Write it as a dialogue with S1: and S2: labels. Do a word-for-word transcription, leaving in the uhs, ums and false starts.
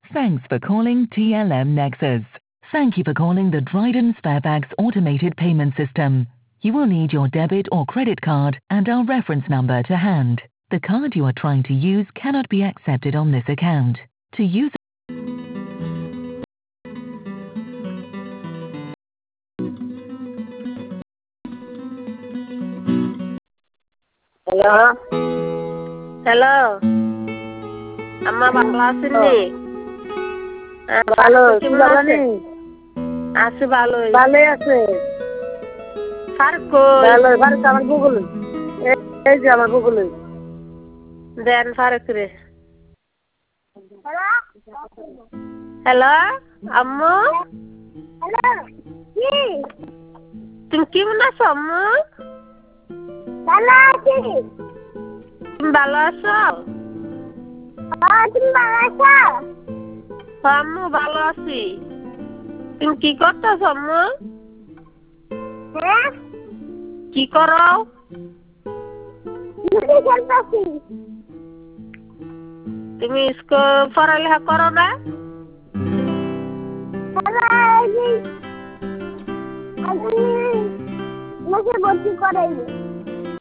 S1: Thanks for calling T L M Nexus. Thank you for calling the Dryden Sparebags automated payment system. You will need your debit or credit card and our reference number to hand. The card you are trying to use cannot be accepted on this account. To use
S2: Hello? Hello? Amma ভালো আছেন নি? ভালো কেমন আছেন? আছে ভালোই। ভালোই আছে। ফারুক কই? ভালো ফারুক আমার গুগল। এই যে আমার গুগল। দেন ফারুক রে। হ্যালো? হ্যালো? আম্মু? হ্যালো? কি? তুমি কেমন আছো আম্মু? ভালো আছি। তুমি ভালো আছো? হ্যাঁ তুমি ভালো আছো? আম্মু ভালো আছি। তুমি কি করতেছ আম্মু? হ্যাঁ? কি করো? লুডো খেলতেছি। তুমি স্কুল পড়ালেখা করো না? আমি মাকে ভর্তি করাইনি।